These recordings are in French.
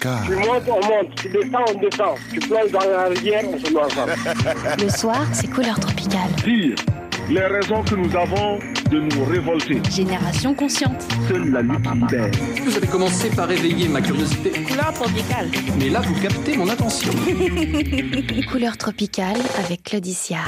Dakar. Tu montes, on monte. Tu descends, on descend. Tu plonges dans la rivière, on se noie ensemble. Le soir, c'est Couleur Tropicale. Dire les raisons que nous avons de nous révolter. Génération consciente. Seule la lutte libère. Vous avez commencé par éveiller ma curiosité. Couleur Tropicale. Mais là, vous captez mon attention. Couleur Tropicale avec Claudicia.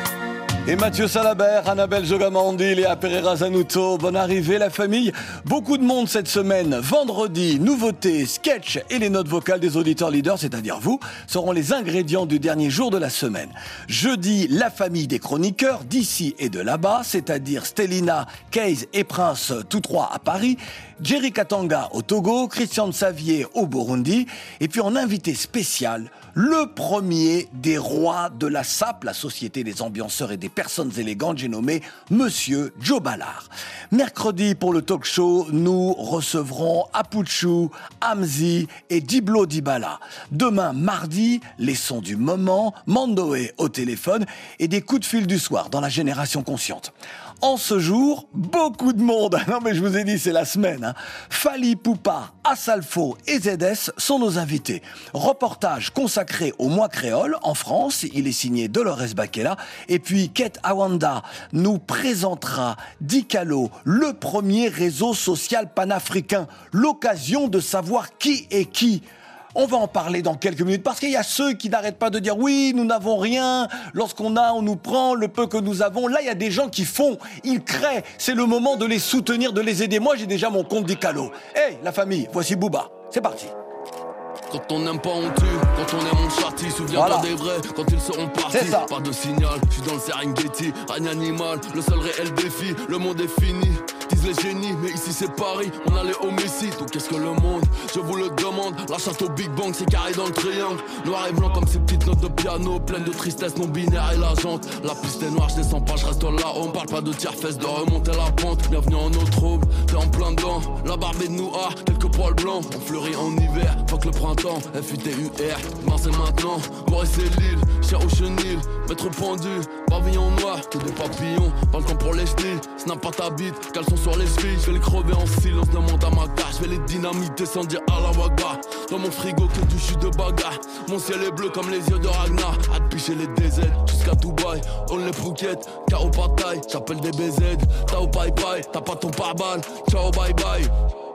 Et Mathieu Salabert, Annabelle Jogamandi, Léa Pereira Zanuto, bonne arrivée la famille. Beaucoup de monde cette semaine. Vendredi, nouveautés, sketch et les notes vocales des auditeurs leaders, c'est-à-dire vous, seront les ingrédients du dernier jour de la semaine. Jeudi, la famille des chroniqueurs d'ici et de là-bas, c'est-à-dire Stelina, Keys et Prince, tous trois à Paris, Jerry Katanga au Togo, Christian Xavier au Burundi, et puis en invité spécial, le premier des rois de la SAP, la Société des ambianceurs et des personnes élégantes, j'ai nommé Monsieur Joe Ballard. Mercredi, pour le talk show, nous recevrons Apuchu, Hamzi et Diblo Dibala. Demain, mardi, les sons du moment, Mandoé au téléphone et des coups de fil du soir dans la Génération Consciente. En ce jour, beaucoup de monde. Non mais je vous ai dit, c'est la semaine. Fally Ipupa, Asalfo et ZS sont nos invités. Reportage consacré au mois créole en France. Il est signé Dolores Bakela. Et puis Kate Awanda nous présentera Dicalo, le premier réseau social panafricain. L'occasion de savoir qui est qui. On va en parler dans quelques minutes parce qu'il y a ceux qui n'arrêtent pas de dire oui, nous n'avons rien. Lorsqu'on a, on nous prend le peu que nous avons. Là, il y a des gens qui font, ils créent. C'est le moment de les soutenir, de les aider. Moi, j'ai déjà mon compte Dicalo. Hey, la famille, voici Booba. C'est parti. Quand on n'aime pas, on tue. Quand on aime, on châtie. Souviens-toi des vrais quand ils seront partis. C'est ça. Pas de signal, je suis dans le Serengeti. Règne animal, le seul réel défi. Le monde est fini, disent les génies. Mais ici c'est Paris, on allait au Messi. Donc qu'est-ce que le monde, je vous le demande. La chatte au Big Bang, c'est carré dans le triangle. Noir et blanc comme ces petites notes de piano. Pleines de tristesse non binaire et la jante. La piste est noire, je descends pas, je reste là-haut. On parle pas de tiers-fesses, de remonter la pente. Bienvenue en eau trouble, t'es en plein dedans. La barbe est de noir, quelques poils blancs. On fleurit en hiver, faut que le printemps. FUTUR, demain c'est maintenant. Maurice et Lille, cher au chenil. Maître pendu, pavillon noir. Que des papillons, pas le temps pour les chenilles. Snap pas ta bite, caleçon sur les chevilles. Je vais les crever en silence, demande à ma carte. Je vais les dynamiter sans dire à la waga. Dans mon frigo que du jus de bagarre. Mon ciel est bleu comme les yeux de Ragnar. À te picher les DZ jusqu'à Dubaï. On les Phuket, K.O. Pataille. J'appelle des BZ, Tao Pai Pai. T'as pas ton pare-balles, ciao bye bye.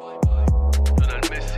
Lionel Messi.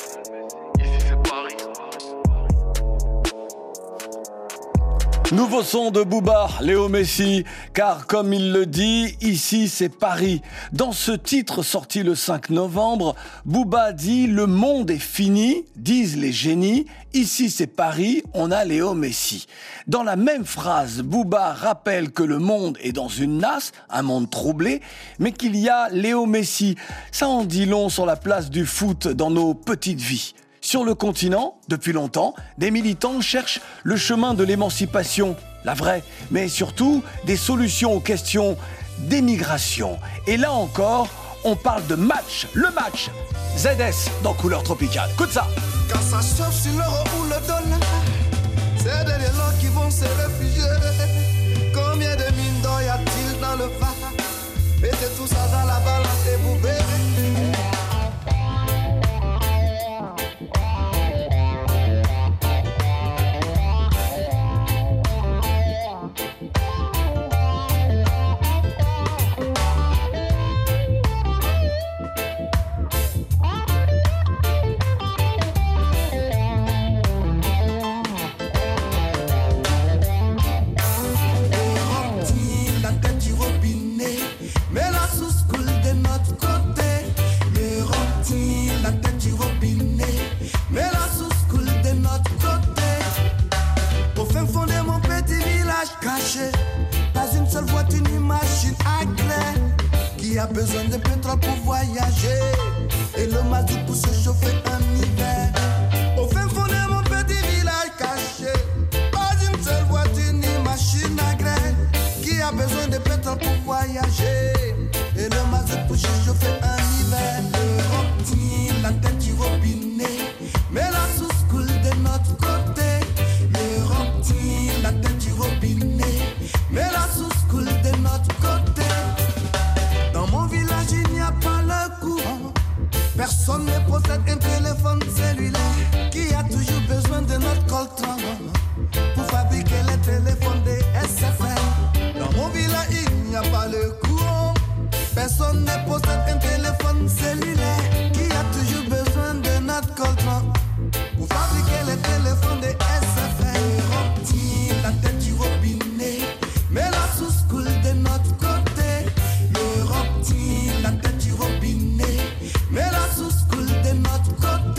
Nouveau son de Booba, Léo Messi, car comme il le dit, ici c'est Paris. Dans ce titre sorti le 5 novembre, Booba dit « Le monde est fini », disent les génies, ici c'est Paris, on a Léo Messi. Dans la même phrase, Booba rappelle que le monde est dans une nasse, un monde troublé, mais qu'il y a Léo Messi. Ça en dit long sur la place du foot dans nos petites vies. Sur le continent, depuis longtemps, des militants cherchent le chemin de l'émancipation, la vraie, mais surtout des solutions aux questions d'émigration. Et là encore, on parle de match, le match. ZS dans Couleur Tropicale. Écoute ça. Quand ça chauffe sur l'euro ou le dollar, c'est derrière l'eau qui vont se réfugier. Combien de mines d'or y a-t-il dans le Var? Mettez tout ça dans la balance et vous verrez. Pas une seule voiture ni machine à clé qui a besoin de pétrole pour voyager et le mazout pour se chauffer en hiver. Au fin fond de mon petit village caché, pas une seule voiture ni machine à grêle qui a besoin de pétrole pour voyager et le mazout pour se chauffer en hiver. L'Europe tient la tête du robinet, mais la source coule de notre côté. L'Europe tient la tête du robinet, mais la source coule de notre côté. Dans mon village, il n'y a pas le courant. Personne ne possède un téléphone. personne ne possède un téléphone cellulaire qui a toujours besoin de notre coltron pour fabriquer les téléphones des SFR. On tire la tête du robinet, mais la source coule de notre côté. L'Europe tire la tête du robinet, mais la source coule de notre côté.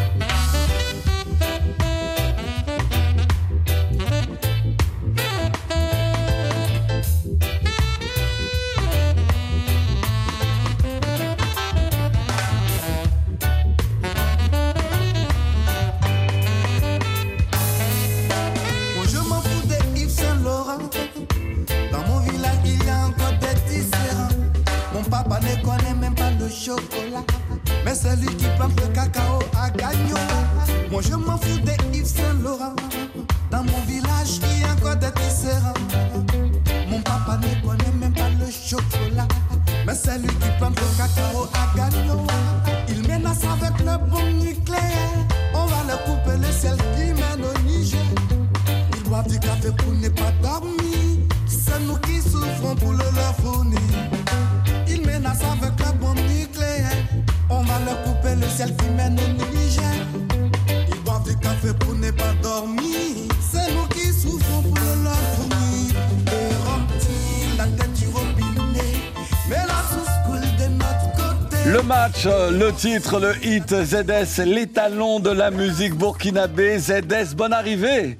Papa ne connaît même pas le chocolat, mais c'est lui qui plante le cacao à Gagnon. Moi je m'en fous des Yves Saint-Laurent. Dans mon village il y a encore des tisserands. Mon papa ne connaît même pas le chocolat, mais c'est lui qui plante le cacao à Gagnon. Il menace avec le bombe nucléaire. On va le couper le ciel qui mène au Niger. Ils boivent du café pour ne pas dormir. C'est nous qui souffrons pour le leur fournir. Ils menacent avec la bombe nucléaire. On va leur couper le ciel qui mène au Niger. Ils boivent du café pour ne pas dormir. C'est nous qui souffrons pour le leur fournir. Et remplir la tête du robinet, mais la source coule de notre côté. Le match, le titre, le hit, ZS, l'étalon de la musique burkinabé. ZS, bonne arrivée.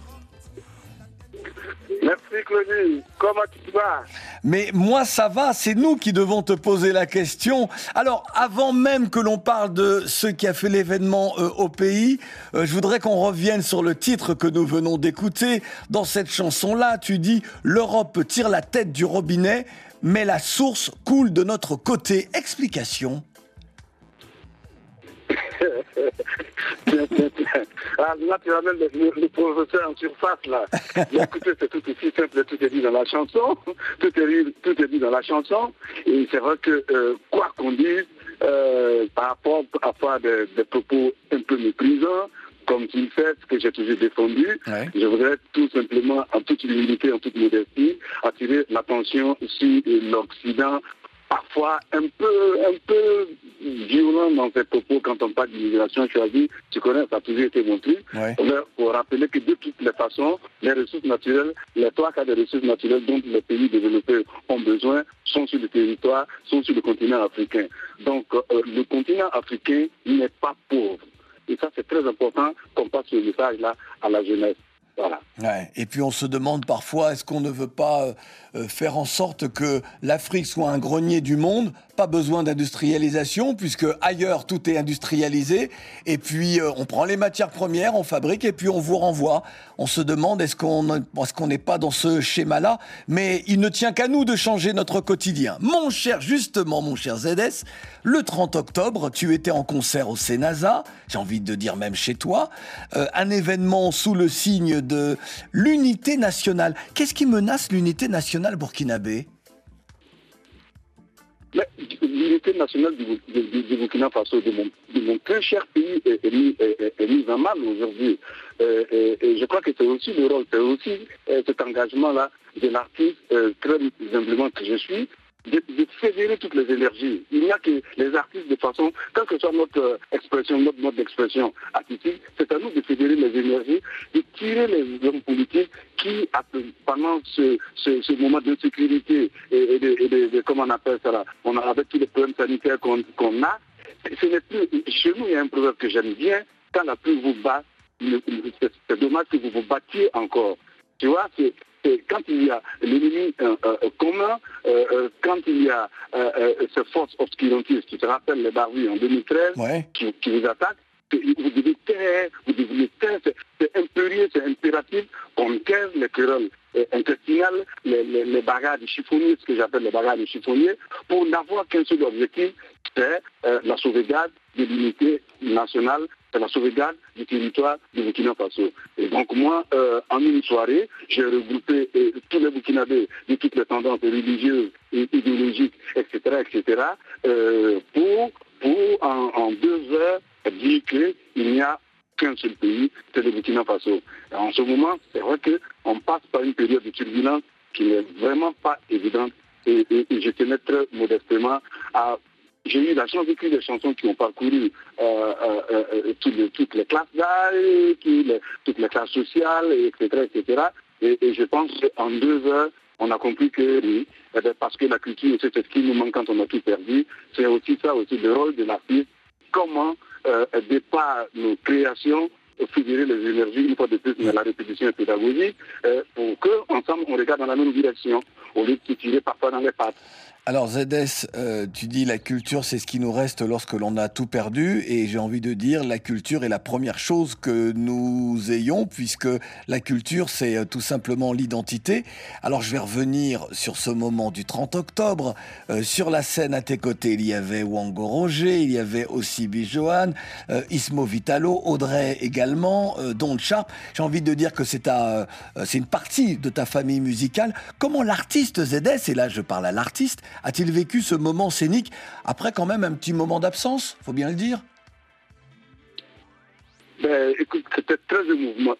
Merci Claudie, comment tu vas? Mais moi ça va, c'est nous qui devons te poser la question. Alors avant même que l'on parle de ce qui a fait l'événement au pays, je voudrais qu'on revienne sur le titre que nous venons d'écouter. Dans cette chanson-là, tu dis « L'Europe tire la tête du robinet, mais la source coule de notre côté ». Explication. Là, tu ramènes le professeur en surface, là. Écoutez, c'est tout aussi simple, tout est dit dans la chanson. Tout est dit dans la chanson. Et c'est vrai que, quoi qu'on dise, par rapport à des propos un peu méprisants, comme tu le fais, ce que j'ai toujours défendu, ouais. Je voudrais tout simplement, en toute humilité, en toute modestie, attirer l'attention sur l'Occident, parfois un peu violent dans ses propos quand on parle d'immigration choisie. Tu connais, ça a toujours été mon truc. Ouais. Il faut rappeler que de toutes les façons, les ressources naturelles, les trois cas de ressources naturelles dont les pays développés ont besoin sont sur le territoire, sont sur le continent africain. Donc, le continent africain n'est pas pauvre. Et ça, c'est très important qu'on passe ce message-là à la jeunesse. Voilà. Ouais. Et puis on se demande parfois, est-ce qu'on ne veut pas faire en sorte que l'Afrique soit un grenier du monde? Pas besoin d'industrialisation, puisque ailleurs tout est industrialisé. Et puis on prend les matières premières, on fabrique et puis on vous renvoie. On se demande, est-ce qu'on n'est pas dans ce schéma-là? Mais il ne tient qu'à nous de changer notre quotidien. Mon cher ZS, le 30 octobre, tu étais en concert au Cénaza, j'ai envie de dire même chez toi, un événement sous le signe de l'unité nationale. Qu'est-ce qui menace l'unité nationale burkinabé? L'unité nationale du Burkina Faso, de mon très cher pays, est mise en mal aujourd'hui. Et je crois que c'est aussi le rôle, c'est aussi cet engagement-là de l'artiste, très humblement que je suis, de fédérer toutes les énergies. Il n'y a que les artistes de façon, quelle que soit notre expression, notre mode d'expression artistique, c'est à nous de fédérer les énergies, de tirer les hommes politiques qui, pendant ce moment d'insécurité et de comment on appelle ça là, avec tous les problèmes sanitaires qu'on a, ce n'est plus, chez nous il y a un proverbe que j'aime bien, quand la pluie vous bat, c'est dommage que vous vous battiez encore. Tu vois, c'est quand il y a l'ennemi commun, quand il y a ces forces obscurantistes, tu te rappelles les Barbies en 2013, ouais. qui vous attaquent, vous devez taire, c'est impérieux, c'est impératif qu'on taise les querelles intestinales, les bagarres du chiffonnier, ce que j'appelle les bagarres du chiffonnier, pour n'avoir qu'un seul objectif, c'est la sauvegarde de l'unité nationale, c'est la sauvegarde du territoire du Burkina Faso. Et donc moi, en une soirée, j'ai regroupé tous les Burkinabés de toutes les tendances religieuses, et idéologiques, etc., pour en 2 heures dire qu'il n'y a qu'un seul pays, c'est le Burkina Faso. Et en ce moment, c'est vrai qu'on passe par une période de turbulence qui n'est vraiment pas évidente et je tenais très modestement à... J'ai eu la chance d'écrire des chansons qui ont parcouru toutes les classes d'âge, toutes les classes sociales, etc., etc. Et je pense qu'en 2 heures, on a compris que oui, parce que la culture, c'est ce qui nous manque quand on a tout perdu. C'est aussi ça, aussi le rôle de l'artiste. Comment, de par nos créations, fédérer les énergies, une fois de plus, mais la répétition pédagogique, pour qu'ensemble, on regarde dans la même direction, au lieu de se tirer parfois dans les pattes. Alors ZS, tu dis la culture c'est ce qui nous reste lorsque l'on a tout perdu, et j'ai envie de dire la culture est la première chose que nous ayons, puisque la culture c'est tout simplement l'identité. Alors je vais revenir sur ce moment du 30 octobre. Sur la scène à tes côtés il y avait Wango Roger, il y avait aussi Bijohan, Ismo Vitalo, Audrey également, Don Sharp. J'ai envie de dire que c'est une partie de ta famille musicale. Comment l'artiste ZS, et là je parle à l'artiste, a-t-il vécu ce moment scénique après quand même un petit moment d'absence, faut bien le dire? Écoute, c'était très émouvant.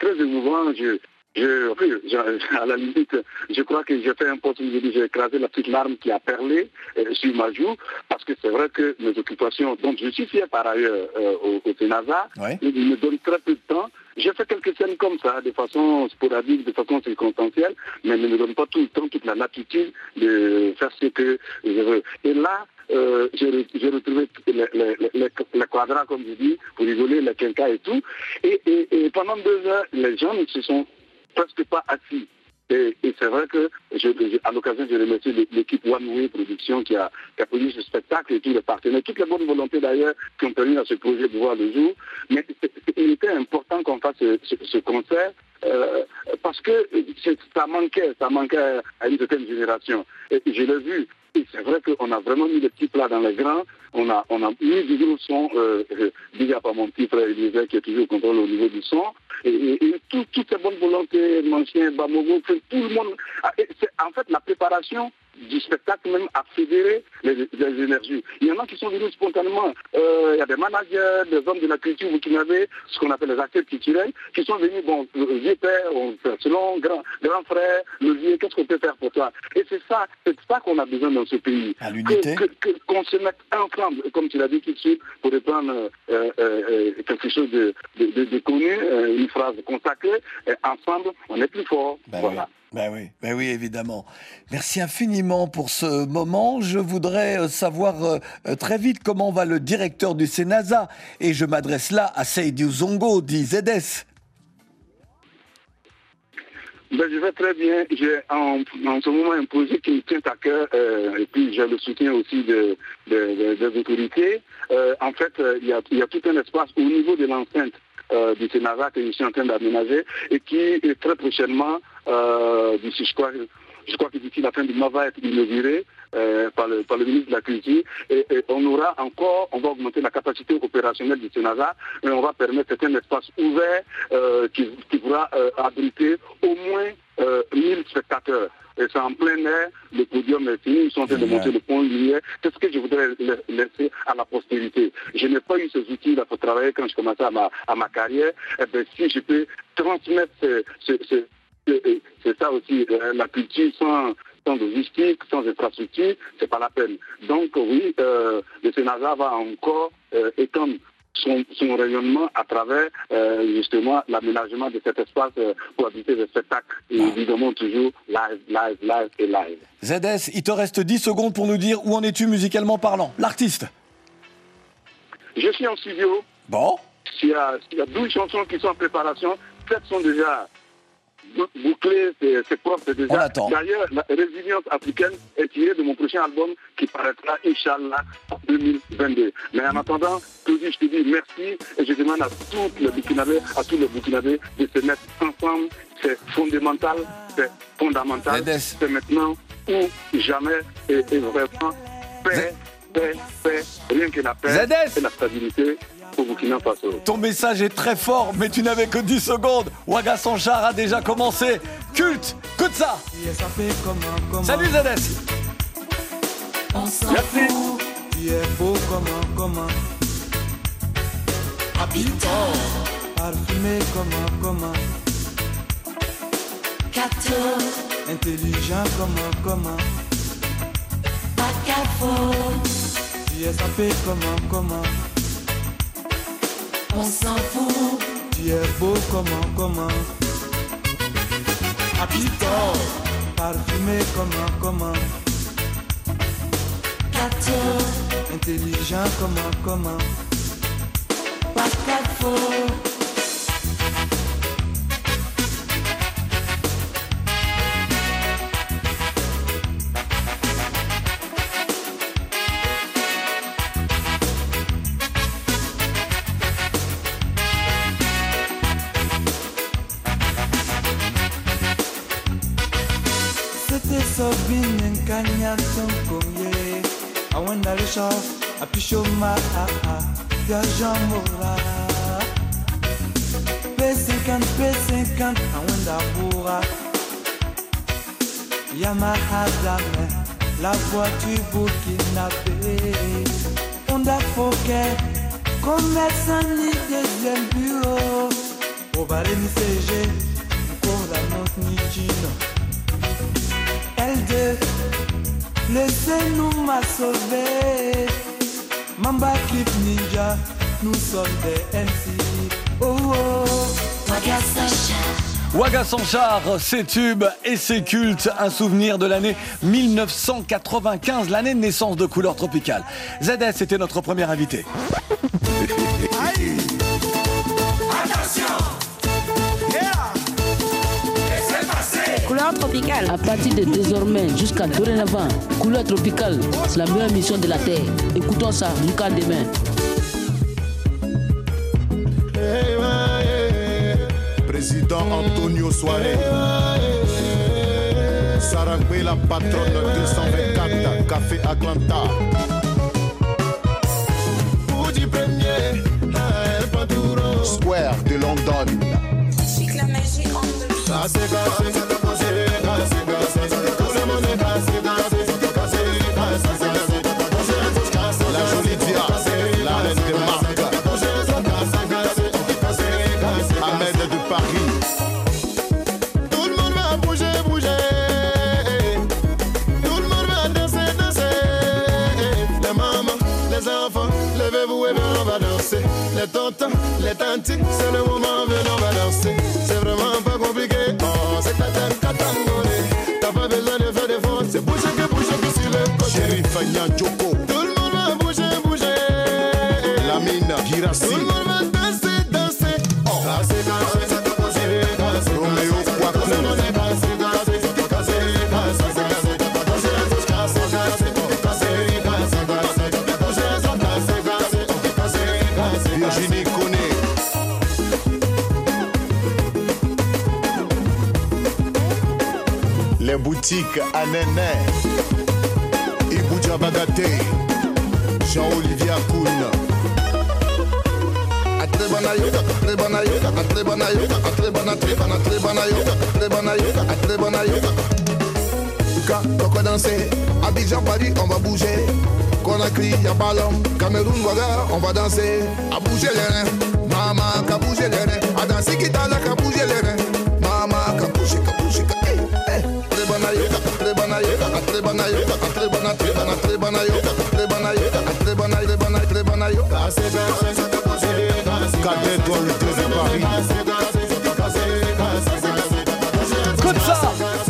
À la limite, je crois que j'ai fait un poste où j'ai écrasé la petite larme qui a perlé sur ma joue, parce que c'est vrai que mes occupations, dont je suis fier par ailleurs au Sénasa, me donnent très peu de temps. J'ai fait quelques scènes comme ça, de façon sporadique, de façon circonstancielle, mais ne me donne pas tout le temps, toute la latitude de faire ce que je veux. Et là, j'ai retrouvé les quadras, comme je dis, pour rigoler, les quinquas et tout. Et pendant 2 heures, les gens ne se sont presque pas assis. Et c'est vrai que, à l'occasion, je remercie l'équipe One Way Production qui a produit ce spectacle et tous les partenaires, toutes les bonnes volontés d'ailleurs qui ont permis à ce projet de voir le jour. Mais il était important qu'on fasse ce concert parce que ça manquait à une certaine génération. Et je l'ai vu. Et c'est vrai qu'on a vraiment mis des petits plats dans les grands. On a mis du gros son, déjà par mon petit frère Elisée qui est toujours au contrôle au niveau du son. Et toutes ces bonnes volontés, Manchien, Bamogo, tout le monde. En fait, la préparation du spectacle même a fédéré les énergies. Il y en a qui sont venus spontanément. Il y a des managers, des hommes de la culture burkinabé, ce qu'on appelle les acteurs culturels, qui sont venus, vieux père, selon grand frère, le vieux, qu'est-ce qu'on peut faire pour toi? Et c'est ça qu'on a besoin dans ce pays. À l'unité. Qu'on se mette ensemble, comme tu l'as dit tout de suite, pour reprendre quelque chose de connu, une phrase consacrée, ensemble, on est plus fort. Voilà. Ben oui, évidemment. Merci infiniment pour ce moment. Je voudrais savoir très vite comment va le directeur du Sénasa. Et je m'adresse là à Seydou Zongo, dit ZS. Je vais très bien. J'ai en ce moment un projet qui me tient à cœur et puis j'ai le soutien aussi des autorités. En fait, il y a tout un espace au niveau de l'enceinte du Sénasa que je suis en train d'aménager et qui est très prochainement, je crois que d'ici la fin du mois va être inauguré par le ministre de la Culture et on va augmenter la capacité opérationnelle du Sénasa et on va permettre un espace ouvert qui pourra abriter au moins 1000 spectateurs. Et c'est en plein air, le podium est fini, ils sont en train de monter le pont lumière. Qu'est-ce que je voudrais laisser à la postérité? Je n'ai pas eu ces outils-là pour travailler quand je commençais à ma carrière. Eh bien, si je peux transmettre c'est ça aussi, la culture sans logistique, sans infrastructure, c'est pas la peine. Donc oui, le Sénasa va encore étendre son rayonnement à travers justement l'aménagement de cet espace pour habiter des spectacles. Et évidemment toujours live. ZS, il te reste 10 secondes pour nous dire où en es-tu musicalement parlant, l'artiste. Je suis en studio. Bon. Il y a 12 chansons qui sont en préparation, 7 sont déjà bouclé, c'est propre, c'est déjà. D'ailleurs, la résilience africaine est tirée de mon prochain album qui paraîtra, Inch'Allah, en 2022. Mais en attendant, je te dis merci et je demande à tous les Burkinabés de se mettre ensemble. C'est fondamental, c'est maintenant ou jamais et vraiment paix, rien que la paix et la stabilité. Au Burkina Faso. Ton message est très fort, mais tu n'avais que 10 secondes. Ouaga Sanchar a déjà commencé. Culte, écoute ça. Salut ZS. Merci. Tu es beau comment. Habitant. Parfumé comment. 14. Intelligent comment. Tu es sapé comment on s'en fout. Tu es beau comment Habitant, parfumé comment Gâteau, intelligent comment pas de faux. C'était Sobine Nkanya Tonkomye Awenda le chef Apichoma Gajan Mora P50 Awenda Boura Yamaha Dame La voiture Burkinabé Honda Fokker Commerçant ni deuxième bureau Au balai ni CG Encore la note ni Gino L2, laissez-nous m'a sauvé. Mamba Clip Ninja, nous sommes des MC. Oh oh, Waga Sanchar, ses tubes et ses cultes, un souvenir de l'année 1995, l'année de naissance de Couleur Tropicale. ZS était notre premier invité. Couleur Tropicale. À partir de désormais jusqu'à dorénavant, Couleur Tropicale, c'est la meilleure émission de la Terre. Écoutons ça jusqu'à demain. Président Antonio Soare, Sarangwe la patronne 224, Café Atlanta. Bougie premier, Square de London. La jolie Dia, la reine des marques. Ahmed de Paris. Tout le monde va bouger. Tout le monde va danser. Les mamans, les enfants, levez-vous et on va danser. Les tontons, les tantes, c'est le moment, venez on va danser. C'est vraiment pas compliqué. Oh, c'est katangolé. T'as pas besoin de faire des fonds. C'est bouger que sur le côté. Chérie Fagnan Joko. Tout le monde va bouger. Lamine Girassi. Tout le monde va danser. Oh, Roméo Kwaku. Virginie Koné. Les boutiques à Néné, Ibouja Bagaté, Jean-Olivier Akoun. Pourquoi danser? Abidjan, Paris, on va bouger. Conakry, y'a ballon. Cameroun, Ouaga, on va danser. À bouger les reins. Maman, qu'a bouger les reins. À danser, Kitala, qu'a bouger les reins. Maman, qu'a bouger. Écoute ça,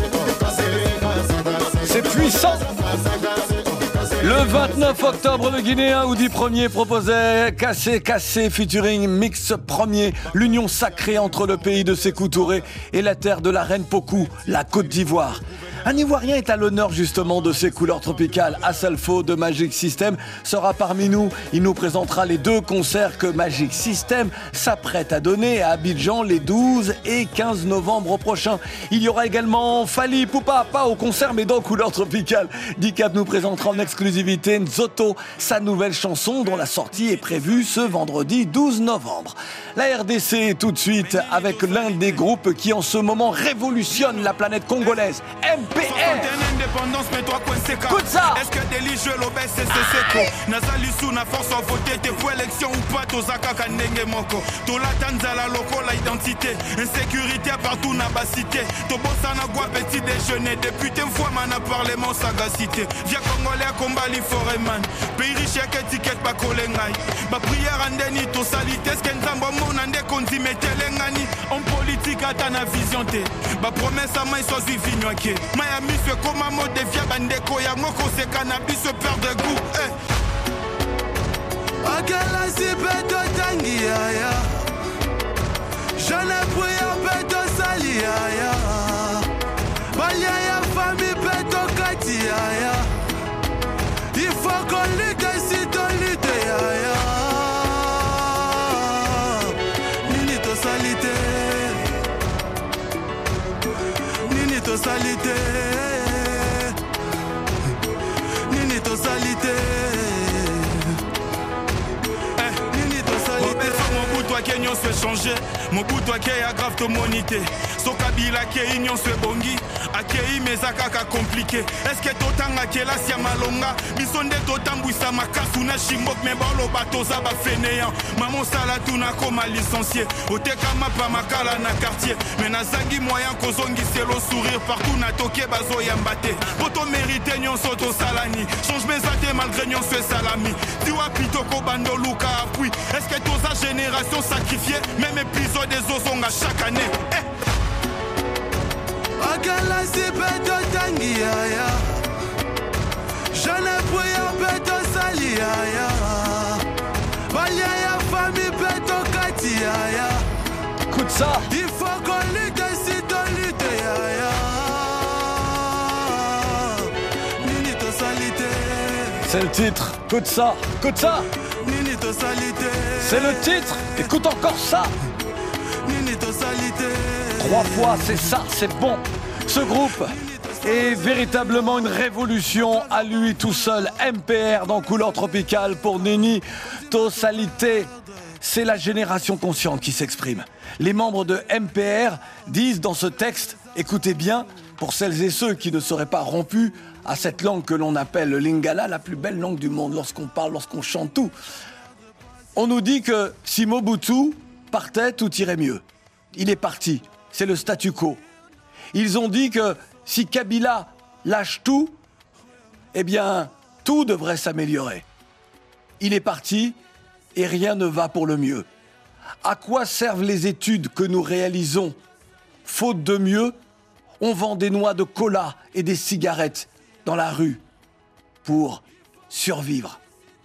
c'est puissant. Le 29 octobre, le Guinéen Oudi Premier proposait Kassé featuring Mix Premier, l'union sacrée entre le pays de Sékou Touré et la terre de la reine Pokou, la Côte d'Ivoire. Un Ivoirien est à l'honneur justement de ces couleurs tropicales. Asalfo de Magic System sera parmi nous. Il nous présentera les 2 concerts que Magic System s'apprête à donner à Abidjan les 12 et 15 novembre prochains. Il y aura également Fally Ipupa, pas au concert mais dans couleurs tropicales. Dicap nous présentera en exclusivité Nzoto, sa nouvelle chanson dont la sortie est prévue ce vendredi 12 novembre. La RDC tout de suite avec l'un des groupes qui en ce moment révolutionne la planète congolaise, M MPR. Écoute ça. Est-ce que Deli je l'obèse c'est seco. Nazali sous na force à voter tes pour élection ou pas tozaka kanenge moko. Tola tanzala loko la identité. Insécurité partout na basité. Tobosa na gwa petit déjeuner. Député fois man à parlement sagacité. Via Congolais combat li foreman. Pays riche que ticket pas kolengai. Ba prière andeni to salité. Skenzambo mon ande konzi metelengani. En politique ata na vision te. Ba promesse à main soit suivi noké. Miami fait comme un mot de via bandeko ya moko se cannabis se perd de goût. Akela si peto tangi ya. Je ne prie un peto sali ya. Balia ya famille peto kati ya. Il faut qu'on lutte si ton lutte ya. Nini to salité. Nini to salité. Nini to salité. Nini to salité. Mon bout toi Kenyon se changer. Mon bout toi qui a grave to monité. So Kabila qui union se bongi. Akei mezakaka compliqué. Est-ce que totanga kela sia malonga. Bisonde totambwisa makasu na shimbok me bolo batoza ba fainéant. Maman sala tuna koma licencié. Oteka mapa makala na quartier. Mais nazangi moyen kozongi selo sourire partout na toke bazo yambate. Poto mérité nyon soto salani. Change mes athées malgré nyon se salami. Tiwa pitoko bando luka appui. Est-ce que toza génération sacrifiée. Même épisode des osonga chaque année. Akala si peto tangi ya. Je ne prie un peto sali ya. Balia ya famille peto kati ya. Écoute ça. Il faut qu'on lutte si ton lutte ya. Nini to salité. C'est le titre. Écoute ça. Écoute ça. Nini to salité. C'est le titre. Écoute encore ça. Nini to salité. 3 fois, c'est ça, c'est bon. Ce groupe est véritablement une révolution à lui tout seul. MPR dans Couleur Tropicale pour Nini to Salité. C'est la génération consciente qui s'exprime. Les membres de MPR disent dans ce texte, écoutez bien, pour celles et ceux qui ne seraient pas rompus à cette langue que l'on appelle le lingala, la plus belle langue du monde, lorsqu'on parle, lorsqu'on chante tout. On nous dit que si Mobutu partait, tout irait mieux. Il est parti. C'est le statu quo. Ils ont dit que si Kabila lâche tout, eh bien, tout devrait s'améliorer. Il est parti et rien ne va pour le mieux. À quoi servent les études que nous réalisons? Faute de mieux, on vend des noix de cola et des cigarettes dans la rue pour survivre.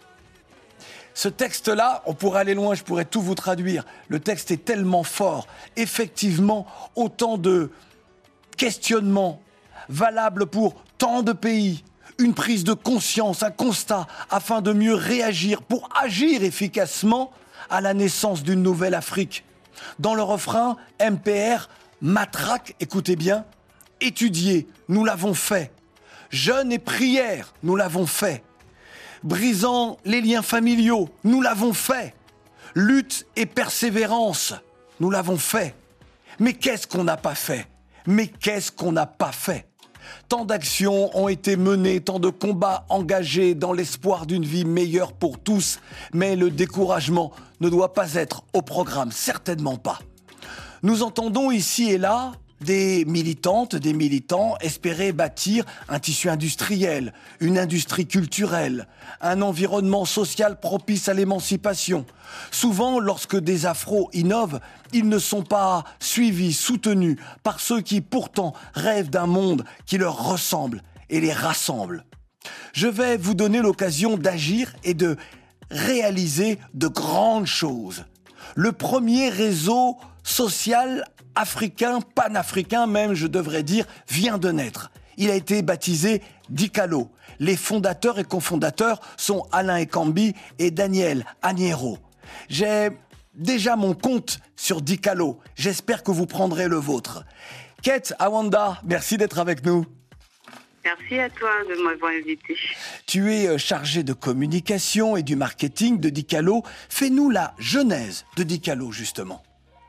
Ce texte-là, on pourrait aller loin, je pourrais tout vous traduire. Le texte est tellement fort. Effectivement, autant de questionnements valables pour tant de pays. Une prise de conscience, un constat, afin de mieux réagir, pour agir efficacement à la naissance d'une nouvelle Afrique. Dans le refrain, MPR, matraque, écoutez bien, étudier, nous l'avons fait. Jeûne et prière, nous l'avons fait. Brisant les liens familiaux, nous l'avons fait. Lutte et persévérance, nous l'avons fait. Mais qu'est-ce qu'on n'a pas fait? Mais qu'est-ce qu'on n'a pas fait? Tant d'actions ont été menées, tant de combats engagés dans l'espoir d'une vie meilleure pour tous. Mais le découragement ne doit pas être au programme, certainement pas. Nous entendons ici et là des militantes, des militants espérer bâtir un tissu industriel, une industrie culturelle, un environnement social propice à l'émancipation. Souvent, lorsque des afros innovent, ils ne sont pas suivis, soutenus par ceux qui pourtant rêvent d'un monde qui leur ressemble et les rassemble. Je vais vous donner l'occasion d'agir et de réaliser de grandes choses. Le premier réseau social africain, panafricain même, je devrais dire, vient de naître. Il a été baptisé Dikalo. Les fondateurs et cofondateurs sont Alain Ekambi et Daniel Agnero. J'ai déjà mon compte sur Dikalo. J'espère que vous prendrez le vôtre. Kate Awanda, merci d'être avec nous. Merci à toi de m'avoir invité. Tu es chargé de communication et du marketing de Dikalo. Fais-nous la genèse de Dikalo, justement.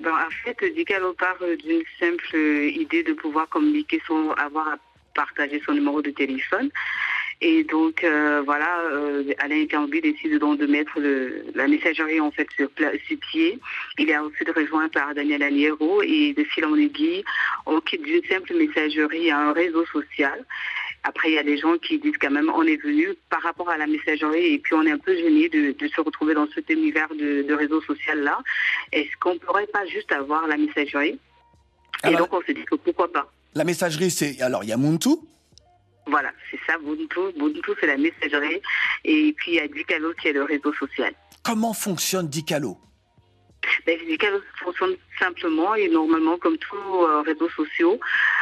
En fait, Dicalo part d'une simple idée de pouvoir communiquer sans avoir à partager son numéro de téléphone. Et donc, Alain Cambi décide donc de mettre la messagerie en fait sur pied. Il est ensuite rejoint par Daniel Aniero et de fil en aiguille, on quitte d'une simple messagerie à un réseau social. Après, il y a des gens qui disent quand même, on est venu par rapport à la messagerie et puis on est un peu gêné de se retrouver dans cet univers de réseau social-là. Est-ce qu'on ne pourrait pas juste avoir la messagerie? Et donc, on s'est dit que pourquoi pas. La messagerie, il y a Muntu. Voilà, c'est ça, Muntu, c'est la messagerie. Et puis, il y a Dicalo qui est le réseau social. Comment fonctionne Dicalo? Dicalo fonctionne simplement et normalement comme tous réseaux sociaux.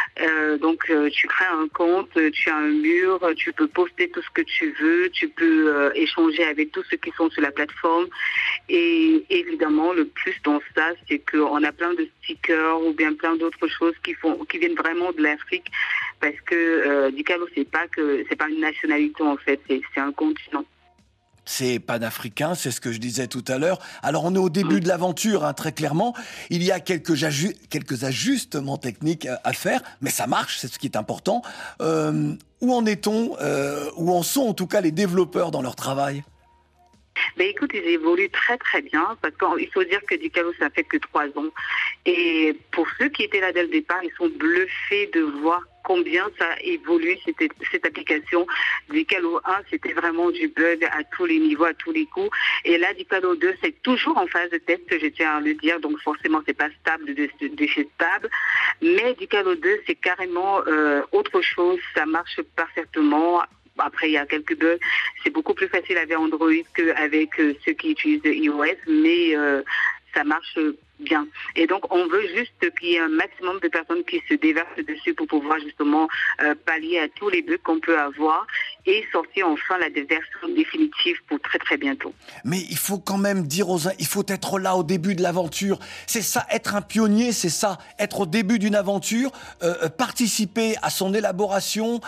Tu crées un compte, tu as un mur, tu peux poster tout ce que tu veux, tu peux échanger avec tous ceux qui sont sur la plateforme. Et évidemment, le plus dans ça, c'est qu'on a plein de stickers ou bien plein d'autres choses qui viennent vraiment de l'Afrique. Parce que Dicalo, c'est pas une nationalité en fait, c'est un continent. C'est panafricain, c'est ce que je disais tout à l'heure. Alors on est au début de l'aventure, très clairement. Il y a quelques ajustements techniques à faire, mais ça marche, c'est ce qui est important. Où en est-on, où en sont en tout cas les développeurs dans leur travail? Écoute, ils évoluent très très bien parce qu'il faut dire que Dicalo, ça fait que 3 ans. Et pour ceux qui étaient là dès le départ, ils sont bluffés de voir combien ça a évolué cette application. Dicalo 1, c'était vraiment du bug à tous les niveaux, à tous les coups. Et là, Dicalo 2, c'est toujours en phase de test, je tiens à le dire. Donc forcément, c'est pas stable de chez stable. Mais Dicalo 2, c'est carrément autre chose. Ça marche parfaitement. Après, il y a quelques bugs. C'est beaucoup plus facile avec Android qu'avec ceux qui utilisent iOS, mais ça marche bien. Et donc, on veut juste qu'il y ait un maximum de personnes qui se déversent dessus pour pouvoir justement pallier à tous les bugs qu'on peut avoir et sortir enfin la version définitive pour très très bientôt. Mais il faut quand même dire aux uns, il faut être là au début de l'aventure. C'est ça, être un pionnier, c'est ça, être au début d'une aventure, participer à son élaboration,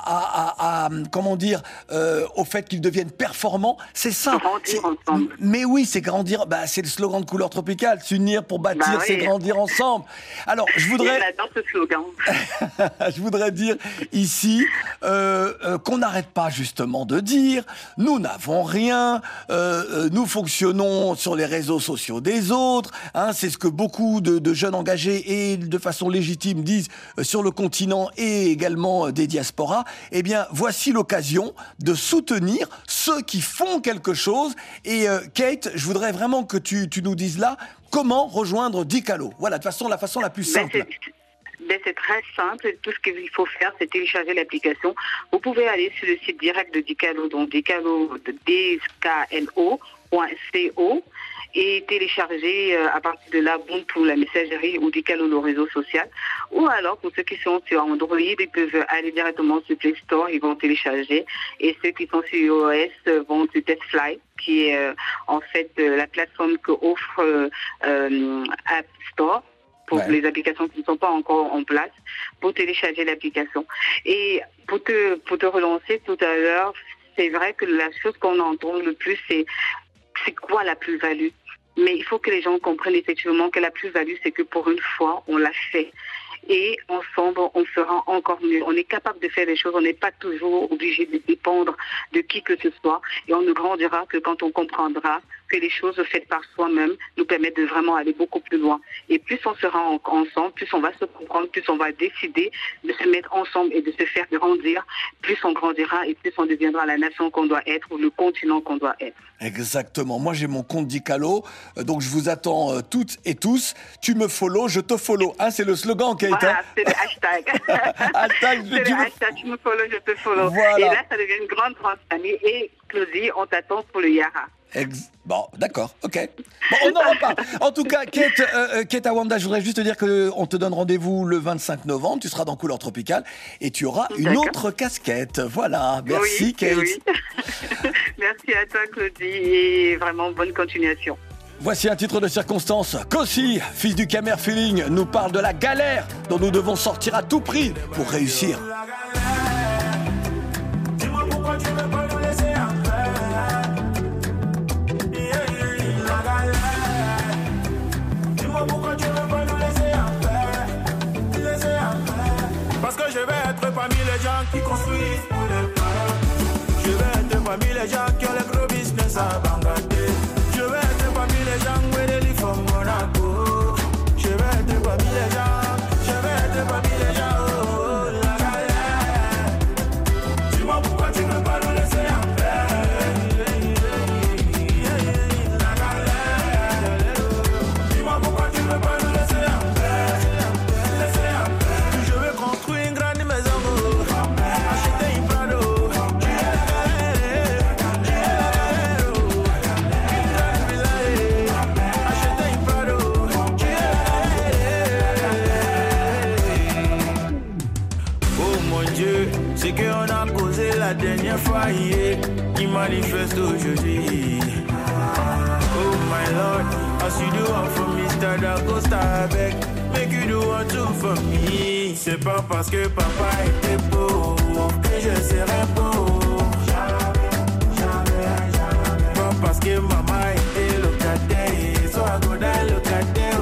au fait qu'il devienne performant, c'est ça. Grandir ensemble. Mais oui, c'est grandir, c'est le slogan de Couleur Tropicale, s'unir pour bâtir, c'est grandir ensemble. Alors, je voudrais... J'adore ce slogan. Je voudrais dire ici qu'on n'arrête pas justement de dire nous n'avons rien, nous fonctionnons sur les réseaux sociaux des autres, c'est ce que beaucoup de jeunes engagés et de façon légitime disent sur le continent et également des diasporas. Eh bien, voici l'occasion de soutenir ceux qui font quelque chose. Et Kate, je voudrais vraiment que tu nous dises là comment rejoindre Dicalo. Voilà, de la façon la plus simple. C'est très simple. Tout ce qu'il faut faire, c'est télécharger l'application. Vous pouvez aller sur le site direct de Dicalo, donc Dicalo, DKLO.co, et télécharger à partir de là Ubuntu, la messagerie, ou Dicalo, le réseau social. Ou alors, pour ceux qui sont sur Android, ils peuvent aller directement sur Play Store, ils vont télécharger. Et ceux qui sont sur iOS vont sur TestFlight, qui est en fait la plateforme que offre App Store, pour les applications qui ne sont pas encore en place, pour télécharger l'application. Et pour te relancer tout à l'heure, c'est vrai que la chose qu'on entend le plus, c'est quoi la plus-value? Mais il faut que les gens comprennent effectivement que la plus-value, c'est que pour une fois, on l'a fait. Et ensemble, on fera encore mieux. On est capable de faire des choses. On n'est pas toujours obligé de dépendre de qui que ce soit. Et on ne grandira que quand on comprendra que les choses faites par soi-même nous permettent de vraiment aller beaucoup plus loin. Et plus on sera ensemble, plus on va se comprendre, plus on va décider de se mettre ensemble et de se faire grandir, plus on grandira et plus on deviendra la nation qu'on doit être ou le continent qu'on doit être. Exactement. Moi, j'ai mon compte Dicalo, donc je vous attends toutes et tous. Tu me follow, je te follow. C'est le slogan, Kate. Voilà, c'est le hashtag. C'est le hashtag, tu me follow, je te follow. Voilà. Et là, ça devient une grande famille. Et Claudie, on t'attend pour le Yara. Bon, d'accord, ok. Bon, on n'en va pas. En tout cas, Kate Awanda, je voudrais juste te dire qu'on te donne rendez-vous le 25 novembre. Tu seras dans Couleur Tropicale et tu auras une autre casquette. Voilà, merci Kate. Oui. Merci à toi Claudie et vraiment bonne continuation. Voici un titre de circonstance. Kossi, fils du Kamer Feeling, nous parle de la galère dont nous devons sortir à tout prix pour réussir. Dis-moi pourquoi tu veux pas nous laisser en paix. La galère. Dis-moi pourquoi tu qui construisent pour les parents. Je vais être parmi les gens qui ont les gros business à Bangaté. Je vais être parmi les gens où ils livent from Monaco. Je vais être parmi les gens, je vais être parmi les gens, oh, la galère. Dis-moi pourquoi tu ne veux pas nous laisser en paix. La galère. Dis-moi pourquoi tu ne veux pas nous laisser en paix. Je veux construire une grande maison, acheter une Prado. Tu es la galère, une grande villa, acheter une Prado. Tu es la galère. Oh mon Dieu, c'est qu'on a causé la dernière fois hier, qui manifeste aujourd'hui. Oh my Lord, as you do one for Mr. Dacosta avec, make you do one too for me. C'est pas parce que papa était pauvre que je serai pauvre. Pas parce que maman était locataire, soit Goda locataire.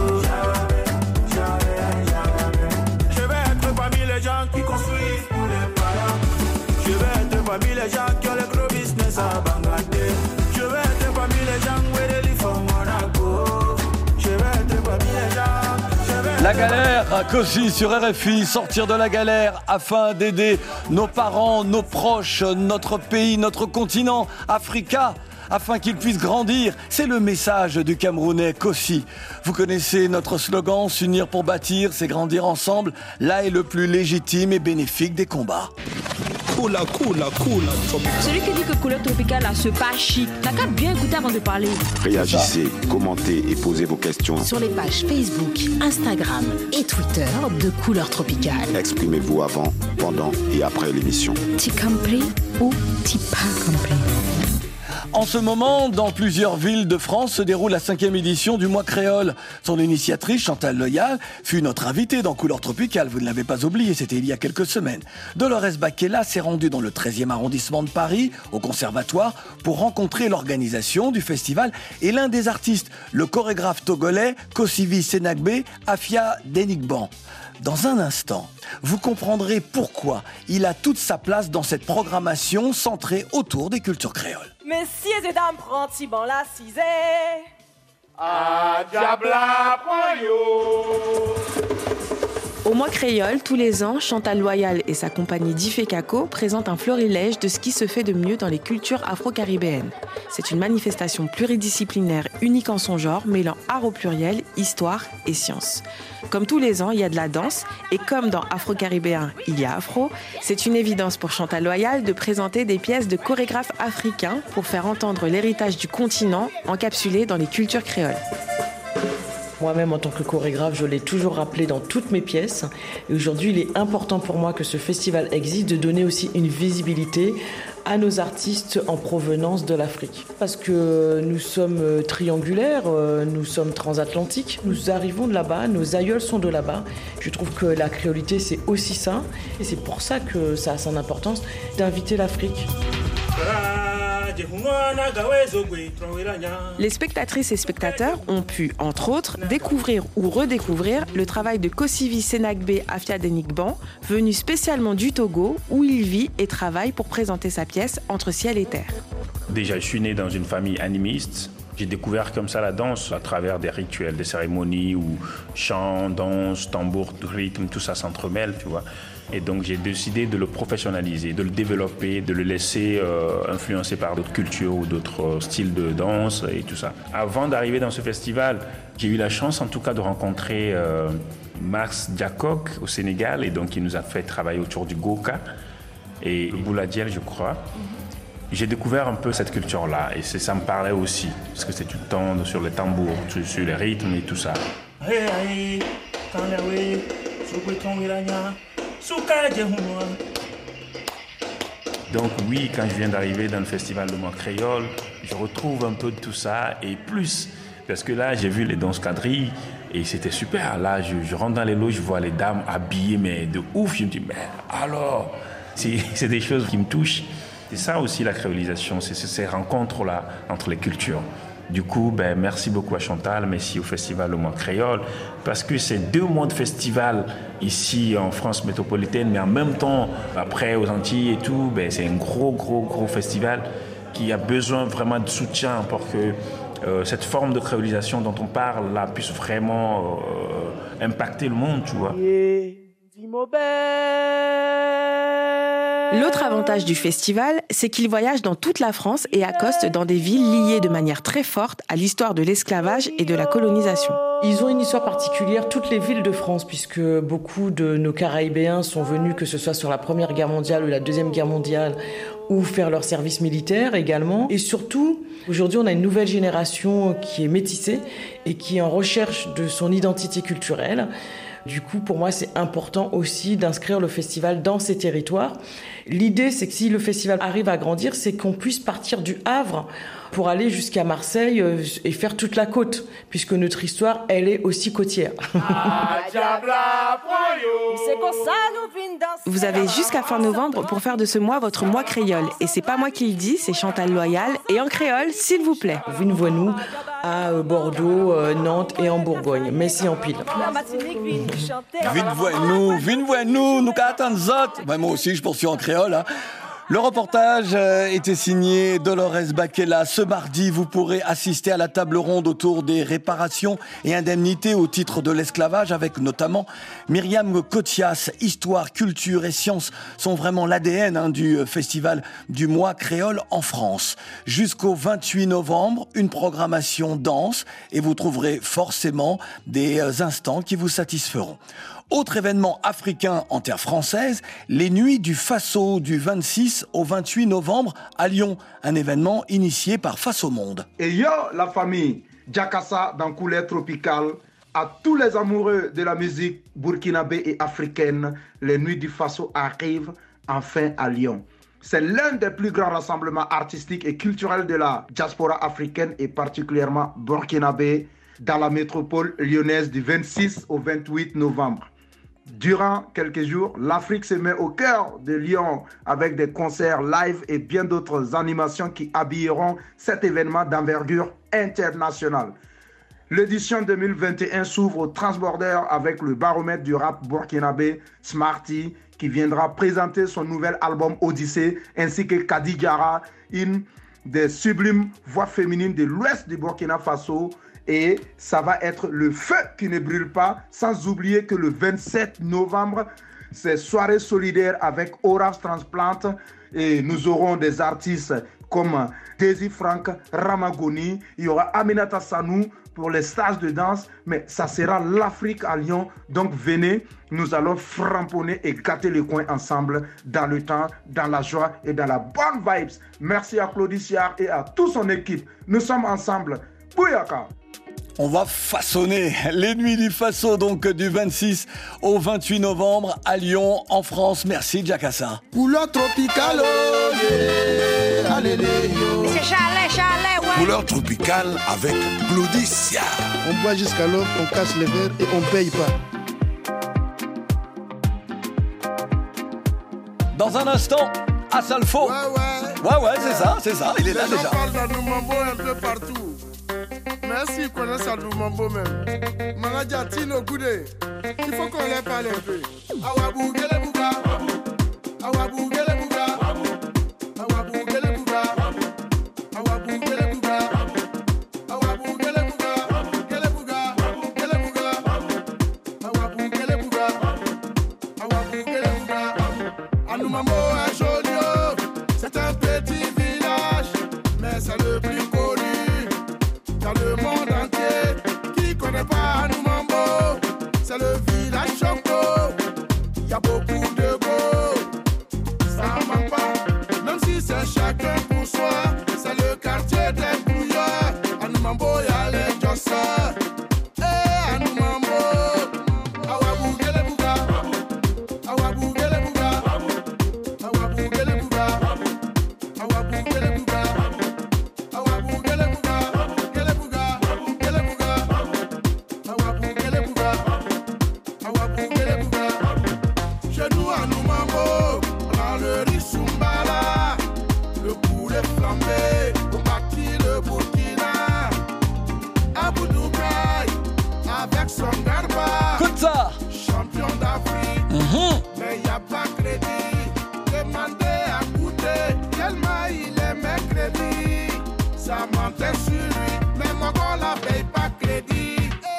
Je vais être parmi les gens qui construisent pour les parents. Je vais être parmi les gens qui ont le gros business à Bangaté. Je vais être parmi les gens où ils livent from Monaco. Je vais être parmi les gens. La galère à Kossi sur RFI, sortir de la galère afin d'aider nos parents, nos proches, notre pays, notre continent, Africa, afin qu'ils puissent grandir. C'est le message du Camerounais Kossi. Vous connaissez notre slogan, s'unir pour bâtir, c'est grandir ensemble. Là est le plus légitime et bénéfique des combats. Celui qui dit que couleur tropicale a ce pas chic, n'a qu'à bien écouter avant de parler. Réagissez, commentez et posez vos questions sur les pages Facebook, Instagram et Twitter de Couleur Tropicale. Exprimez-vous avant, pendant et après l'émission. T'y compris ou t'y pas compris? En ce moment, dans plusieurs villes de France se déroule la 5e édition du Mois Créole. Son initiatrice, Chantal Loyal, fut notre invitée dans Couleur Tropicale. Vous ne l'avez pas oublié, c'était il y a quelques semaines. Dolores Bakela s'est rendue dans le 13e arrondissement de Paris, au Conservatoire, pour rencontrer l'organisation du festival et l'un des artistes, le chorégraphe togolais Kosivi Senagbe Afia Denigban. Dans un instant, vous comprendrez pourquoi il a toute sa place dans cette programmation centrée autour des cultures créoles. Messieurs et dames, prenez bon la cisée. Ah, diabla, point yo. Au Mois Créole, tous les ans, Chantal Loyal et sa compagnie Difekako présentent un florilège de ce qui se fait de mieux dans les cultures afro-caribéennes. C'est une manifestation pluridisciplinaire unique en son genre, mêlant art au pluriel, histoire et science. Comme tous les ans, il y a de la danse, et comme dans Afro-Caribéen, il y a afro, c'est une évidence pour Chantal Loyal de présenter des pièces de chorégraphes africains pour faire entendre l'héritage du continent encapsulé dans les cultures créoles. Moi-même, en tant que chorégraphe, je l'ai toujours rappelé dans toutes mes pièces. Et aujourd'hui, il est important pour moi que ce festival existe, de donner aussi une visibilité à nos artistes en provenance de l'Afrique. Parce que nous sommes triangulaires, nous sommes transatlantiques, nous arrivons de là-bas, nos aïeuls sont de là-bas. Je trouve que la créolité, c'est aussi ça. Et c'est pour ça que ça a son importance d'inviter l'Afrique. Les spectatrices et spectateurs ont pu, entre autres, découvrir ou redécouvrir le travail de Kosivi Senagbe Afia Denigban, venu spécialement du Togo, où il vit et travaille pour présenter sa pièce Entre ciel et terre. Déjà, je suis né dans une famille animiste. J'ai découvert comme ça la danse à travers des rituels, des cérémonies où chant, danse, tambour, rythme, tout ça s'entremêle, tu vois. Et donc j'ai décidé de le professionnaliser, de le développer, de le laisser influencer par d'autres cultures ou d'autres styles de danse et tout ça. Avant d'arriver dans ce festival, j'ai eu la chance en tout cas de rencontrer Max Diakok au Sénégal, et donc il nous a fait travailler autour du Goka et Bouladiel, je crois. J'ai découvert un peu cette culture-là et ça me parlait aussi, parce que c'est tout le temps sur les tambours, sur les rythmes et tout ça. Donc oui, quand je viens d'arriver dans le festival de Mois Créole, je retrouve un peu de tout ça et plus, parce que là j'ai vu les danses quadrilles et c'était super. Là je rentre dans les loges, je vois les dames habillées mais de ouf, je me dis mais alors, c'est des choses qui me touchent. C'est ça aussi la créolisation, c'est ces rencontres-là entre les cultures. Du coup, merci beaucoup à Chantal, merci au Festival au mois créole, parce que c'est 2 mois de festival ici en France métropolitaine, mais en même temps, après aux Antilles et tout, c'est un gros festival qui a besoin vraiment de soutien pour que cette forme de créolisation dont on parle là puisse vraiment impacter le monde, tu vois. L'autre avantage du festival, c'est qu'il voyage dans toute la France et accoste dans des villes liées de manière très forte à l'histoire de l'esclavage et de la colonisation. Ils ont une histoire particulière, toutes les villes de France, puisque beaucoup de nos Caraïbéens sont venus, que ce soit sur la Première Guerre mondiale ou la Deuxième Guerre mondiale, ou faire leur service militaire également. Et surtout, aujourd'hui, on a une nouvelle génération qui est métissée et qui est en recherche de son identité culturelle. Du coup, pour moi, c'est important aussi d'inscrire le festival dans ces territoires. L'idée, c'est que si le festival arrive à grandir, c'est qu'on puisse partir du Havre pour aller jusqu'à Marseille et faire toute la côte, puisque notre histoire, elle est aussi côtière. Vous avez jusqu'à fin novembre pour faire de ce mois votre mois créole. Et c'est pas moi qui le dis, c'est Chantal Loyal. Et en créole, s'il vous plaît. Venez-nous à Bordeaux, Nantes et en Bourgogne. Merci en pile. Venez-nous, nous qu'attendons autres. Moi aussi, je poursuis en créole. Hein. Le reportage était signé Dolores Baquela. Ce mardi, vous pourrez assister à la table ronde autour des réparations et indemnités au titre de l'esclavage avec notamment Myriam Cotias. Histoire, culture et sciences sont vraiment l'ADN du festival du mois créole en France. Jusqu'au 28 novembre, une programmation dense et vous trouverez forcément des instants qui vous satisferont. Autre événement africain en terre française, les Nuits du Faso du 26 au 28 novembre à Lyon. Un événement initié par Face au Monde. Et yo, la famille, Jakassa dans Couleur Tropicale, à tous les amoureux de la musique burkinabé et africaine, les Nuits du Faso arrivent enfin à Lyon. C'est l'un des plus grands rassemblements artistiques et culturels de la diaspora africaine et particulièrement burkinabé dans la métropole lyonnaise du 26 au 28 novembre. Durant quelques jours, l'Afrique se met au cœur de Lyon avec des concerts live et bien d'autres animations qui habilleront cet événement d'envergure internationale. L'édition 2021 s'ouvre au Transborder avec le baromètre du rap burkinabé Smarty qui viendra présenter son nouvel album Odyssée ainsi que Kadi Diarra, une des sublimes voix féminines de l'ouest du Burkina Faso. Et ça va être le feu qui ne brûle pas, sans oublier que le 27 novembre, c'est soirée solidaire avec Oras Transplant et nous aurons des artistes comme Daisy Frank, Ramagoni, il y aura Aminata Sanou pour les stages de danse, mais ça sera l'Afrique à Lyon, donc venez, nous allons framponner et gâter le coin ensemble dans le temps, dans la joie et dans la bonne vibes. Merci à Claudie Siard et à toute son équipe, nous sommes ensemble, Bouyaka. On va façonner les Nuits du Faso, donc du 26 au 28 novembre à Lyon, en France. Merci, Jakassa. Couleur tropicale, yeah. C'est chalet, ouais. Couleur tropicale avec Claudie Siard. On boit jusqu'à l'heure, on casse les verres et on paye pas. Dans un instant, à Salfo. Ouais, c'est ça, il est là déjà. On parle d'Anoumambo un peu partout. Merci, connaît ça Mambo même. Manadia Tino Goudé. Il faut qu'on les parle un peu. Awabou Gele Bouga. Awabou Gele Bouga. Awabou Gele Bouga. Awabou Gele Bouga. Awabou Gele Bouga. Gele Bouga. Gele Bouga. Awabou Gele Bouga. Awabou Gele Bouga. Anoumambo à Jolio. C'est un petit village, mais c'est le plus connu dans le monde entier. Qui connaît pas Anoumambo? C'est le village Choco. Il y a beaucoup de beaux. Ça manque pas, même si c'est chacun pour soi. C'est le quartier des bouillards. Anoumambo, y'a les josseurs. Eh, Anoumambo. Awabou Gele Bouga. Awabou Gele Bouga. Awabou Gele Bouga. Awabou Gele Bouga. a monté sur lui, mais mon corps la paye pas crédit.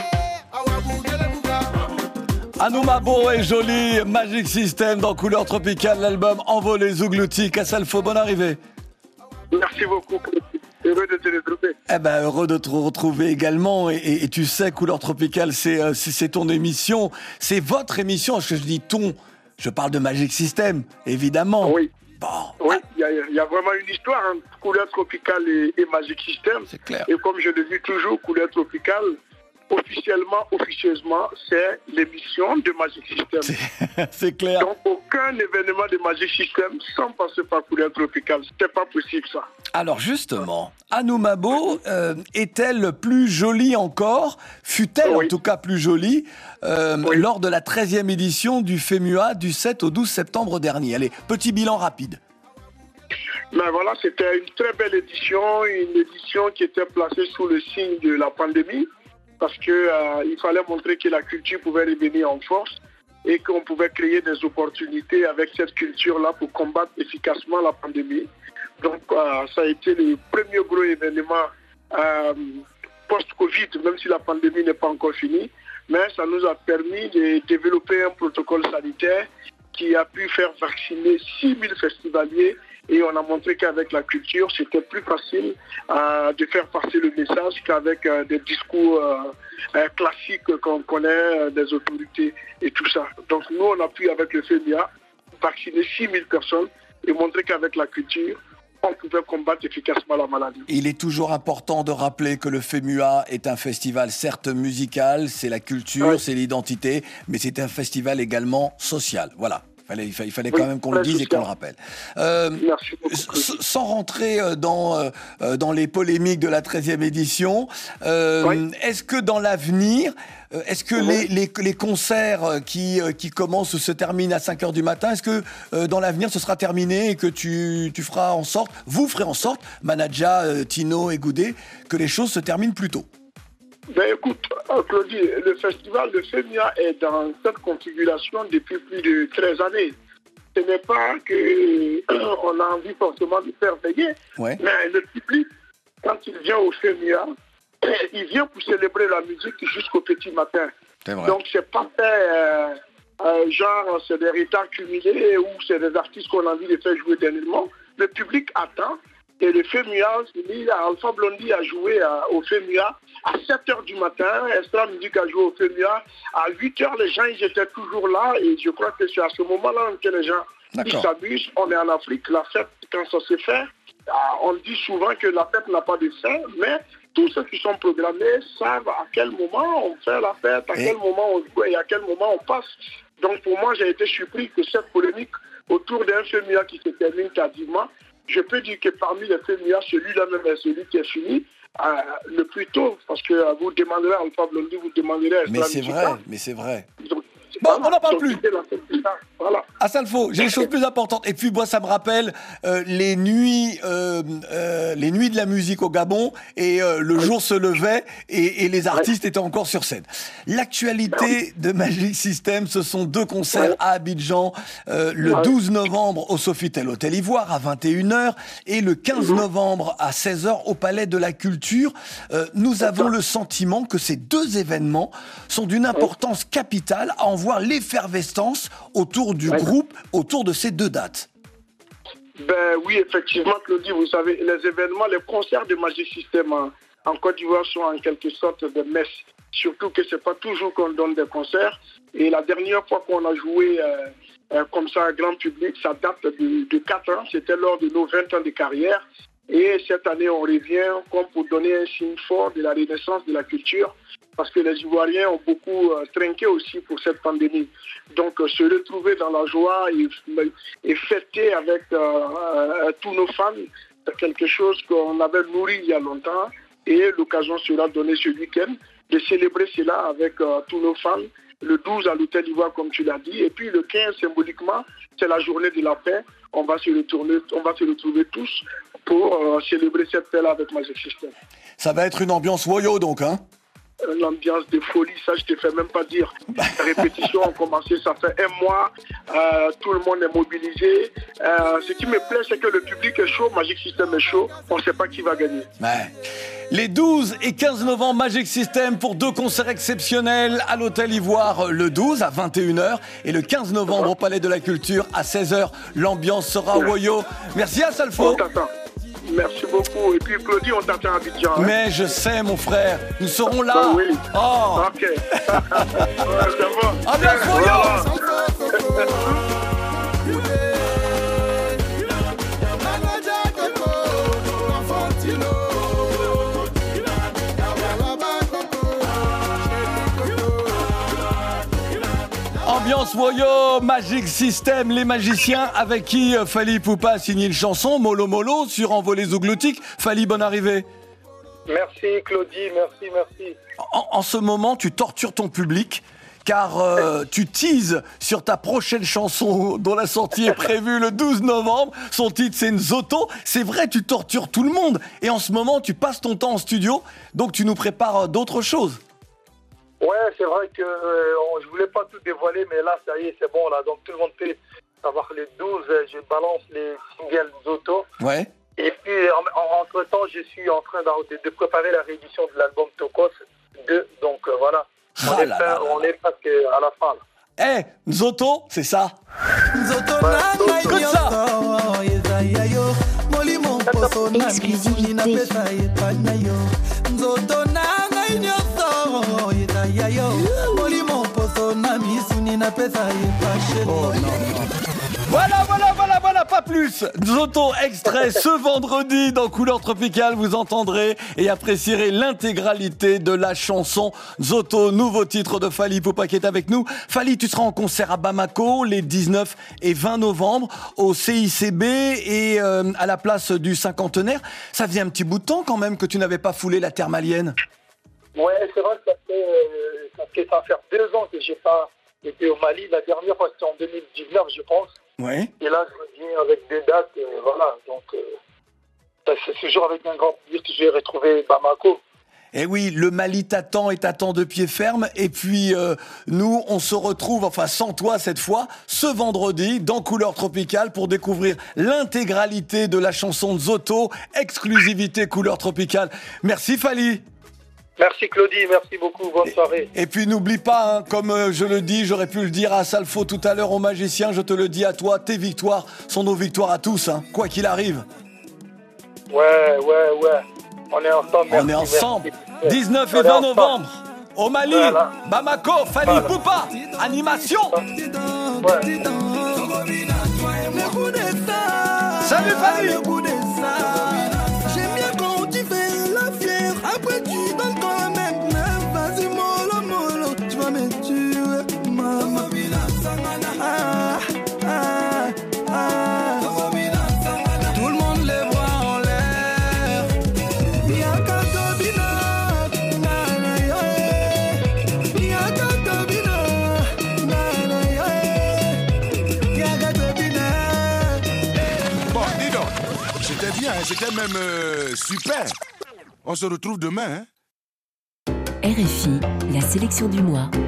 Anoumabo est joli, Magic System dans Couleur Tropicale, l'album Envolé Zouglouti. Kassalfo, bonne arrivée. Merci beaucoup. Heureux de te retrouver. Eh ben, heureux de te retrouver également. Et tu sais, Couleur Tropicale, c'est ton émission. C'est votre émission. Est-ce que je dis ton? Je parle de Magic System, évidemment. Oui. Bon. Oui, il y a vraiment une histoire entre Couleur Tropicale et Magic System. C'est clair. Et comme je le dis toujours, Couleur Tropicale, officieusement, c'est l'émission de Magic System. C'est clair. Donc, aucun événement de Magic System sans passer par Couleur Tropicale. C'était pas possible, ça. Alors, justement, Anoumabo est-elle plus jolie encore? Fut-elle en tout cas plus jolie lors de la 13e édition du FEMUA du 7 au 12 septembre dernier? Allez, petit bilan rapide. Ben voilà, c'était une très belle édition, une édition qui était placée sous le signe de la pandémie. Parce qu'il fallait montrer que la culture pouvait revenir en force et qu'on pouvait créer des opportunités avec cette culture-là pour combattre efficacement la pandémie. Donc, ça a été le premier gros événement post-Covid, même si la pandémie n'est pas encore finie. Mais ça nous a permis de développer un protocole sanitaire qui a pu faire vacciner 6000 festivaliers. Et on a montré qu'avec la culture, c'était plus facile de faire passer le message qu'avec des discours classiques qu'on connaît des autorités et tout ça. Donc nous, on a pu, avec le FEMIA, vacciner 6000 personnes et montrer qu'avec la culture, on pouvait combattre efficacement la maladie. Il est toujours important de rappeler que le FEMUA est un festival certes musical, c'est la culture, c'est l'identité, mais c'est un festival également social. Voilà. Il fallait quand même qu'on le dise et qu'on le rappelle. Sans rentrer dans les polémiques de la 13e édition, est-ce que dans l'avenir, est-ce que les concerts qui commencent ou se terminent à 5h du matin, est-ce que dans l'avenir ce sera terminé et que vous ferez en sorte, Manadja, Tino et Goudé, que les choses se terminent plus tôt? Ben écoute, Claudie, le festival de FEMIA est dans cette configuration depuis plus de 13 années. Ce n'est pas qu'on a envie forcément de faire veiller, mais le public, quand il vient au FEMIA, il vient pour célébrer la musique jusqu'au petit matin. Donc c'est pas fait genre c'est des retards cumulés ou c'est des artistes qu'on a envie de faire jouer dernièrement. Le public attend. Et le FEMUA, Alpha Blondy a joué au FEMUA à 7h du matin, Extra Music a joué au FEMUA à 8h, les gens ils étaient toujours là et je crois que c'est à ce moment-là que les gens ils s'abusent. On est en Afrique, la fête, quand ça se fait, on dit souvent que la fête n'a pas de fin, mais tous ceux qui sont programmés savent à quel moment on fait la fête, à quel moment on joue et à quel moment on passe. Donc pour moi, j'ai été surpris que cette polémique autour d'un FEMUA qui se termine tardivement, je peux dire que parmi les FEMUA, celui-là même est celui qui est fini le plus tôt, parce que vous demanderez à Alpha Blondy, vous demanderez à Mais c'est vrai. Bon, on n'en parle plus. Voilà. Assalfo, j'ai des choses plus importantes. Et puis moi, ça me rappelle les nuits de la musique au Gabon et le jour se levait et les artistes étaient encore sur scène. L'actualité de Magic System, ce sont 2 concerts à Abidjan, le 12 novembre au Sofitel Hôtel Ivoire à 21h et le 15 novembre à 16h au Palais de la Culture. Nous avons le sentiment que ces 2 événements sont d'une importance capitale à en voir l'effervescence autour du groupe, autour de ces 2 dates. Ben oui, effectivement, Claudie, vous savez, les événements, les concerts de Magic System en Côte d'Ivoire sont en quelque sorte des messes. Surtout que c'est pas toujours qu'on donne des concerts. Et la dernière fois qu'on a joué comme ça à grand public, ça date de 4 ans. C'était lors de nos 20 ans de carrière. Et cette année, on revient comme pour donner un signe fort de la renaissance de la culture. Parce que les Ivoiriens ont beaucoup trinqué aussi pour cette pandémie. Donc, se retrouver dans la joie et fêter avec tous nos fans, c'est quelque chose qu'on avait nourri il y a longtemps. Et l'occasion sera donnée ce week-end de célébrer cela avec tous nos fans. Le 12 à l'Hôtel Ivoire, comme tu l'as dit. Et puis le 15, symboliquement, c'est la journée de la paix. On va se retrouver tous pour célébrer cette paix-là avec Magic System. Ça va être une ambiance woyo donc, hein? l'ambiance de folie, ça je te fais même pas dire. Les répétitions ont commencé, ça fait un mois, tout le monde est mobilisé. Ce qui me plaît, c'est que le public est chaud, Magic System est chaud, on ne sait pas qui va gagner. Ouais. Les 12 et 15 novembre, Magic System pour 2 concerts exceptionnels à l'Hôtel Ivoire le 12 à 21h et le 15 novembre au Palais de la Culture à 16h. L'ambiance sera woyo. Merci à Salfo. Merci beaucoup. Et puis Claudie, on t'attend à Abidjan. Hein. Mais je sais mon frère, nous serons là. Ah, oui. Oh. Ok. Ouais, c'est bon. Ambiance woyo. Ambiance Woyo, Magic System, les magiciens avec qui Fally Ipupa a signé une chanson, Molo Molo, sur Envolée Zougloutique. Fally, bonne arrivée. Merci Claudie, merci. En ce moment, tu tortures ton public car tu teases sur ta prochaine chanson dont la sortie est prévue le 12 novembre. Son titre, c'est Nzoto. C'est vrai, tu tortures tout le monde. Et en ce moment, tu passes ton temps en studio, donc tu nous prépares d'autres choses. Ouais, c'est vrai que je voulais pas tout dévoiler, mais là, ça y est, c'est bon, là. Donc, tout le monde peut savoir les 12, je balance les singles Nzoto. Ouais. Et puis, entre-temps, je suis en train de préparer la réédition de l'album Tokos 2. Donc, voilà. On est presque à la fin, là. Nzoto, c'est ça. Écoute ça. Voilà, pas plus. Nzoto, extrait ce vendredi dans Couleur Tropicale, vous entendrez et apprécierez l'intégralité de la chanson Nzoto, nouveau titre de Fally Ipupa qui est avec nous. Fally, tu seras en concert à Bamako les 19 et 20 novembre au CICB et à la place du cinquantenaire. Ça faisait un petit bout de temps quand même que tu n'avais pas foulé la terre malienne. Ouais, c'est vrai que ça fait 2 ans que j'ai pas été au Mali. La dernière fois, c'était en 2019, je pense. Ouais. Et là, je reviens avec des dates, voilà. Donc, c'est toujours avec un grand plaisir que je vais retrouver Bamako. Eh oui, le Mali t'attend et t'attend de pied ferme. Et puis, nous, on se retrouve, enfin sans toi cette fois, ce vendredi dans Couleur Tropicale pour découvrir l'intégralité de la chanson Nzoto, exclusivité Couleur Tropicale. Merci Fally. Merci Claudie, merci beaucoup, bonne soirée. Et puis n'oublie pas, hein, comme je le dis, j'aurais pu le dire à Salfo tout à l'heure aux magiciens, je te le dis à toi, tes victoires sont nos victoires à tous, hein, quoi qu'il arrive. Ouais, on est ensemble. On est ensemble. 19 et 20 novembre, au Mali, voilà. Bamako, Fally Ipupa, animation. Ouais. Salut Fally. J'aime bien quand tu fais la fière, après tu donnes quand même. Vas-y mollo, tu vas me tuer, maman. Tout le monde les voit en l'air. Yaka Tobina, nana yoe. Yaka Tobina, nana yoe. Yaka Tobina. Bon, dis donc, c'était bien, c'était même super. On se retrouve demain, hein. RFI, la sélection du mois.